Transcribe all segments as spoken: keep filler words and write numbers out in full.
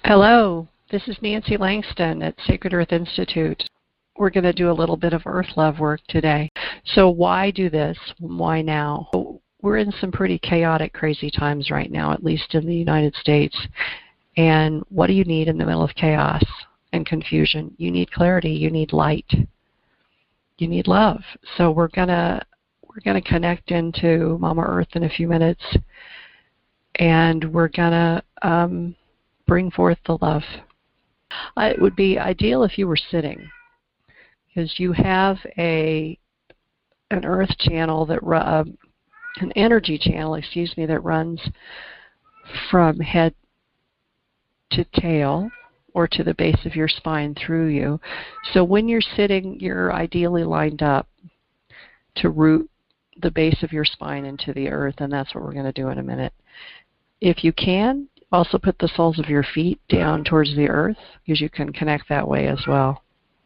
Hello, this is Nancy Langston at Sacred Earth Institute. We're going to do a little bit of earth love work today. So why do this? Why now? We're in some pretty chaotic, crazy times right now, at least in the United States. And what do you need in the middle of chaos and confusion? You need clarity. You need light. You need love. So we're going to we're going to connect into Mama Earth in a few minutes, and we're going to um, bring forth the love. Uh, it would be ideal if you were sitting, because you have a an earth channel that uh, an energy channel, excuse me, that runs from head to tail or to the base of your spine through you. So when you're sitting, you're ideally lined up to root the base of your spine into the earth, and that's what we're going to do in a minute. If you can, also put the soles of your feet down towards the earth, because you can connect that way as well.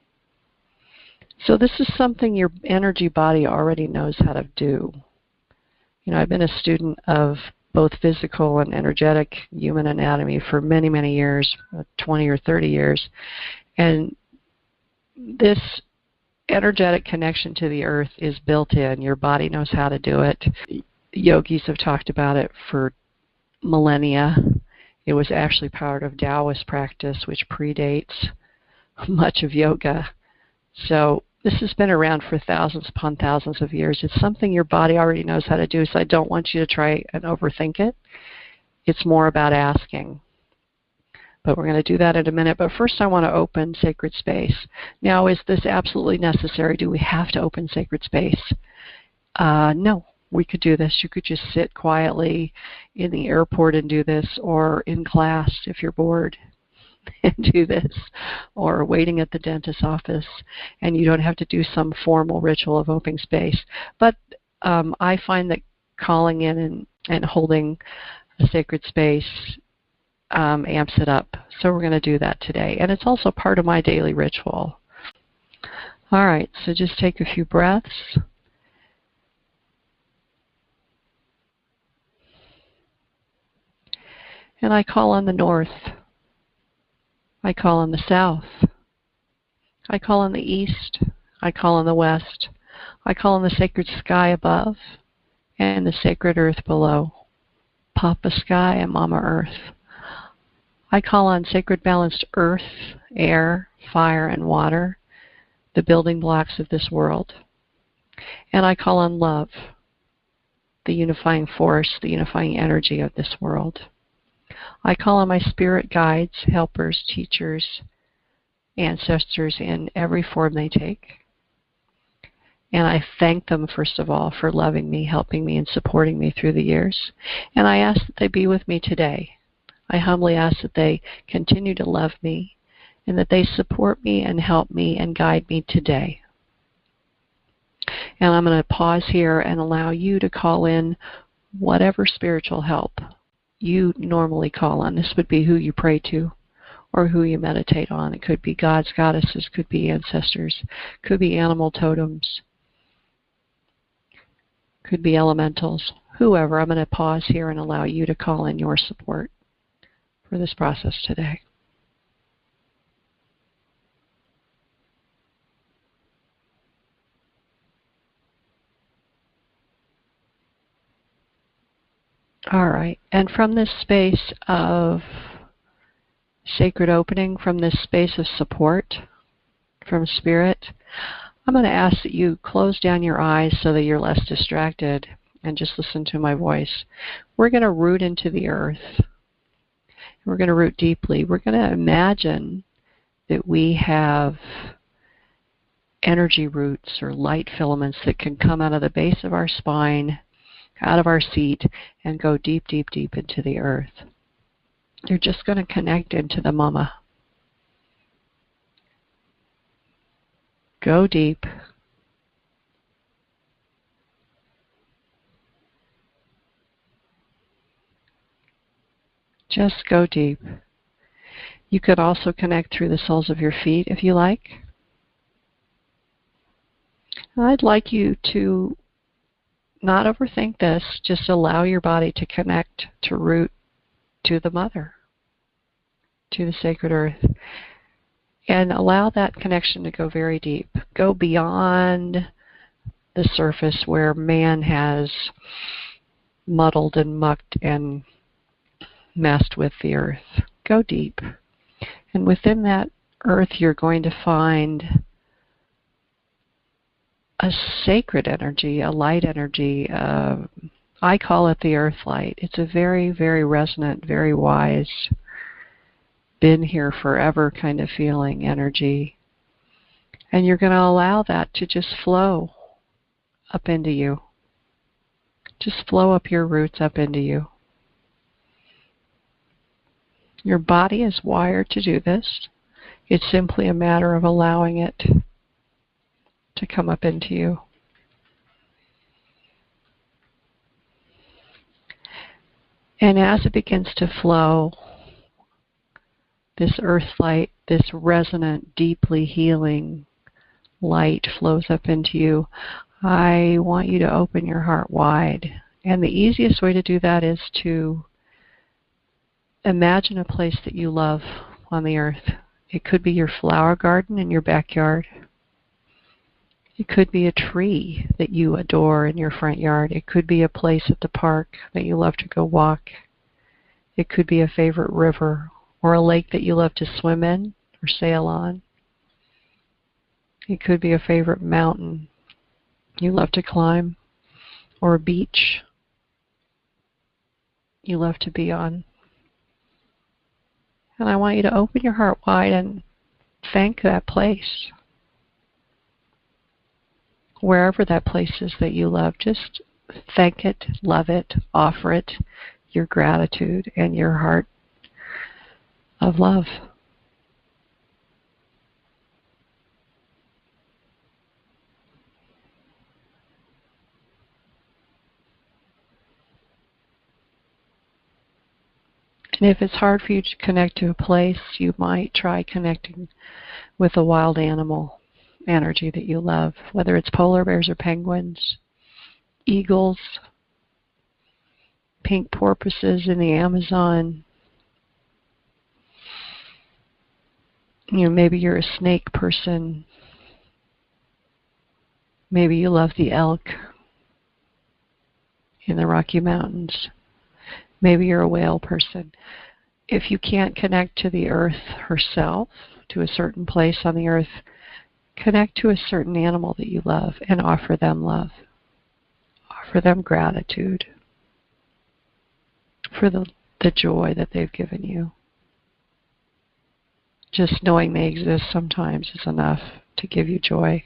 So this is something your energy body already knows how to do. You know, I've been a student of both physical and energetic human anatomy for many, many years, twenty or thirty years. And this energetic connection to the earth is built in. Your body knows how to do it. Yogis have talked about it for millennia. It was actually part of Taoist practice, which predates much of yoga. So this has been around for thousands upon thousands of years. It's something your body already knows how to do, so I don't want you to try and overthink it. It's more about asking. But we're going to do that in a minute. But first I want to open sacred space. Now, is this absolutely necessary? Do we have to open sacred space? Uh, no. We could do this. You could just sit quietly in the airport and do this, or in class if you're bored and do this, or waiting at the dentist's office, and you don't have to do some formal ritual of opening space. But um, I find that calling in and, and holding a sacred space um, amps it up. So we're going to do that today. And it's also part of my daily ritual. All right, so just take a few breaths. And I call on the north. I call on the south. I call on the east. I call on the west. I call on the sacred sky above and the sacred earth below. Papa Sky and Mama Earth. I call on sacred balanced earth, air, fire, and water, the building blocks of this world. And I call on love, the unifying force, the unifying energy of this world. I call on my spirit guides, helpers, teachers, ancestors in every form they take. And I thank them, first of all, for loving me, helping me, and supporting me through the years. And I ask that they be with me today. I humbly ask that they continue to love me and that they support me and help me and guide me today. And I'm going to pause here and allow you to call in whatever spiritual help you normally call on. This would be who you pray to or who you meditate on. It could be gods, goddesses, could be ancestors, could be animal totems, could be elementals, whoever. I'm going to pause here and allow you to call in your support for this process today. All right, and from this space of sacred opening, from this space of support from Spirit, I'm going to ask that you close down your eyes so that you're less distracted and just listen to my voice. We're going to root into the earth. We're going to root deeply. We're going to imagine that we have energy roots or light filaments that can come out of the base of our spine, out of our seat, and go deep, deep, deep into the earth. You're just going to connect into the mama. Go deep. Just go deep. You could also connect through the soles of your feet if you like. I'd like you to not overthink this. Just allow your body to connect, to root to the mother. to the sacred earth. And allow that connection to go very deep. Go beyond the surface where man has muddled and mucked and messed with the earth. Go deep. And within that earth, you're going to find a sacred energy, a light energy. Uh, I call it the earth light. It's a very, very resonant, very wise, been here forever kind of feeling energy. And you're going to allow that to just flow up into you. Just flow up your roots up into you. Your body is wired to do this. It's simply a matter of allowing it to come up into you. And as it begins to flow, this earth light, this resonant, deeply healing light flows up into you. I want you to open your heart wide. And the easiest way to do that is to imagine a place that you love on the earth. It could be your flower garden in your backyard. It could be a tree that you adore in your front yard. It could be a place at the park that you love to go walk. It could be a favorite river or a lake that you love to swim in or sail on. It could be a favorite mountain you love to climb or a beach you love to be on. And I want you to open your heart wide and thank that place. Wherever that place is that you love, just thank it, love it, offer it your gratitude and your heart of love. And if it's hard for you to connect to a place, you might try connecting with a wild animal energy that you love, whether it's polar bears or penguins, eagles, pink porpoises in the Amazon. You know, maybe you're a snake person. Maybe you love the elk in the Rocky Mountains. Maybe you're a whale person. If you can't connect to the earth herself, to a certain place on the earth, connect to a certain animal that you love and offer them love. Offer them gratitude for the, the joy that they've given you. Just knowing they exist sometimes is enough to give you joy.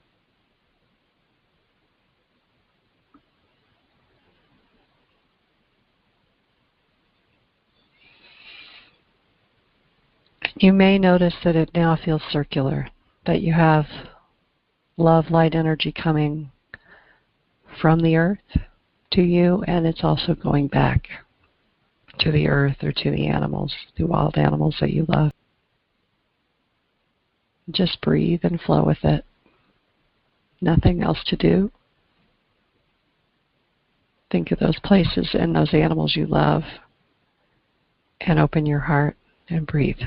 You may notice that it now feels circular, that you have love, light energy coming from the earth to you, and it's also going back to the earth or to the animals, the wild animals that you love. Just breathe and flow with it. Nothing else to do. Think of those places and those animals you love, and open your heart and breathe.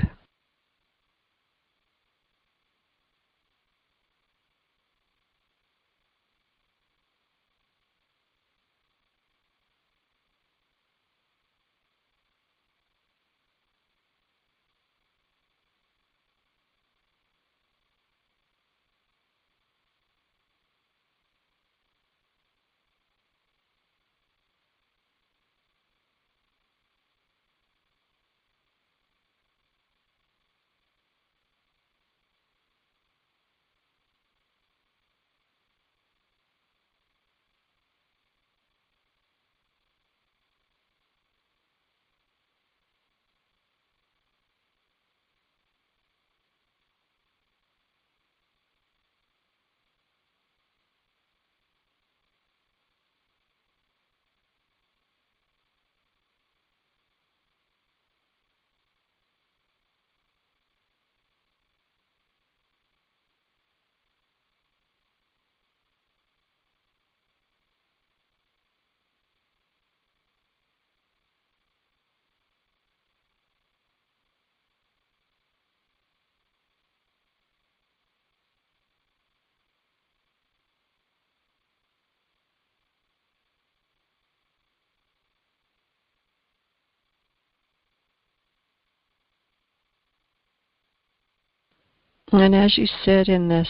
And as you sit in this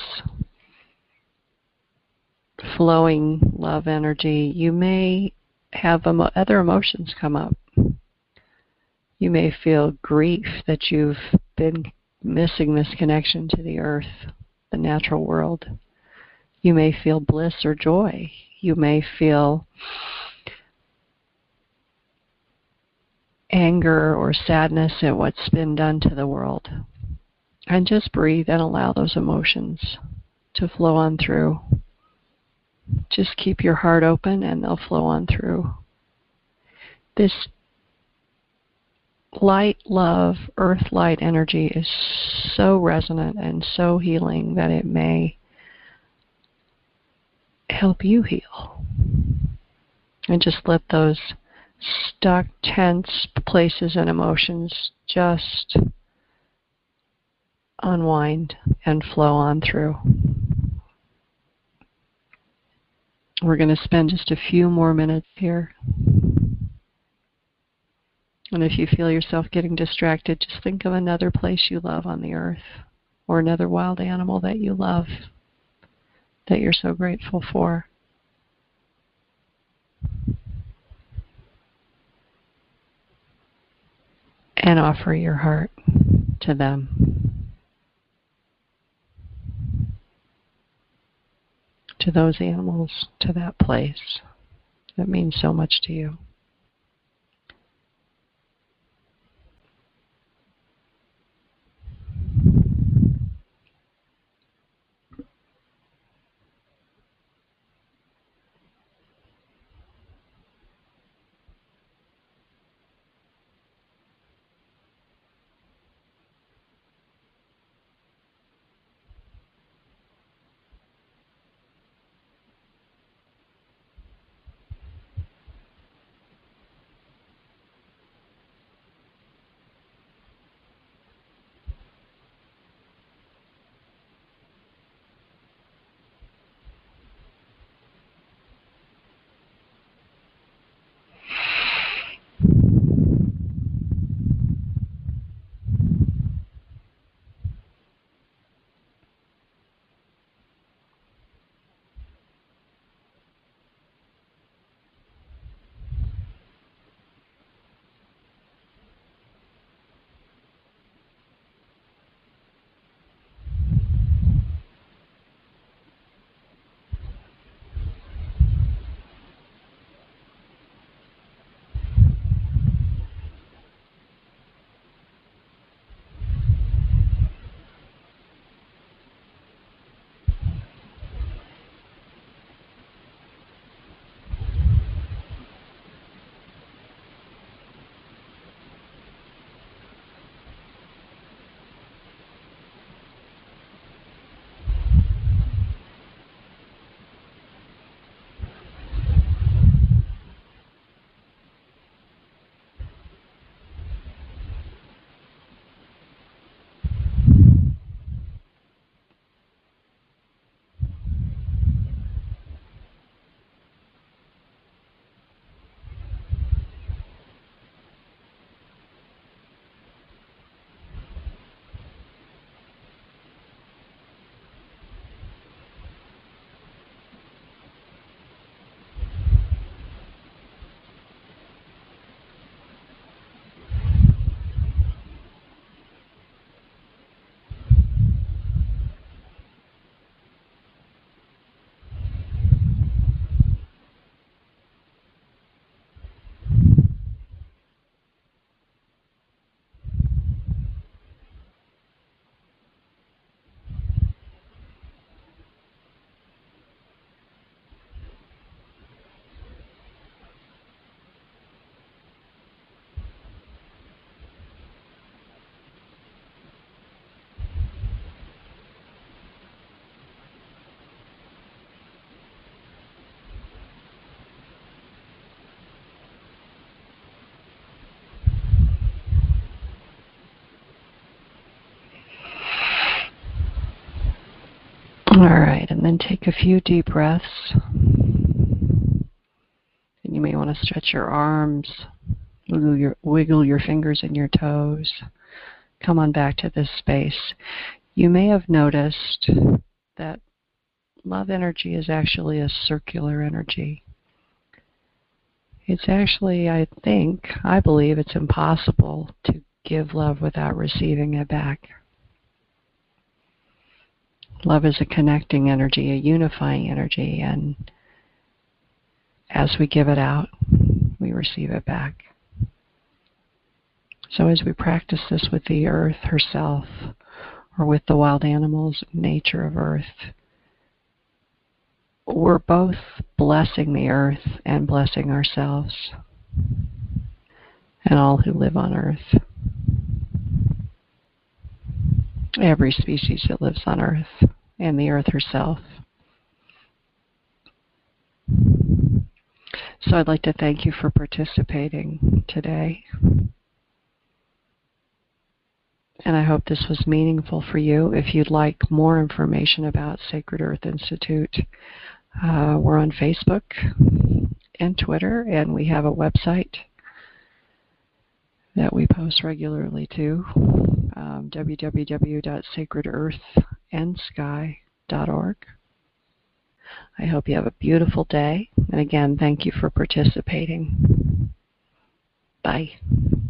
flowing love energy, you may have emo- other emotions come up. You may feel grief that you've been missing this connection to the earth, the natural world. You may feel bliss or joy. You may feel anger or sadness at what's been done to the world. And just breathe and allow those emotions to flow on through. Just keep your heart open and they'll flow on through. This light, love, earth light energy is so resonant and so healing that it may help you heal. And just let those stuck, tense places and emotions just unwind and flow on through. We're going to spend just a few more minutes here. And if you feel yourself getting distracted, just think of another place you love on the earth, or another wild animal that you love, that you're so grateful for. And offer your heart to them, to those animals, to that place that means so much to you. All right, and then take a few deep breaths. And you may want to stretch your arms, wiggle your, wiggle your fingers and your toes. Come on back to this space. You may have noticed that love energy is actually a circular energy. It's actually, I think, I believe it's impossible to give love without receiving it back. Love is a connecting energy, a unifying energy, and as we give it out, we receive it back. So as we practice this with the earth herself, or with the wild animals, nature of earth, we're both blessing the earth and blessing ourselves and all who live on earth. Every species that lives on earth and the earth herself. So I'd like to thank you for participating today. And I hope this was meaningful for you. If you'd like more information about Sacred Earth Institute, uh, we're on Facebook and Twitter, and we have a website that we post regularly to, um, w w w dot sacred earth and sky dot org. I hope you have a beautiful day. And again, thank you for participating. Bye.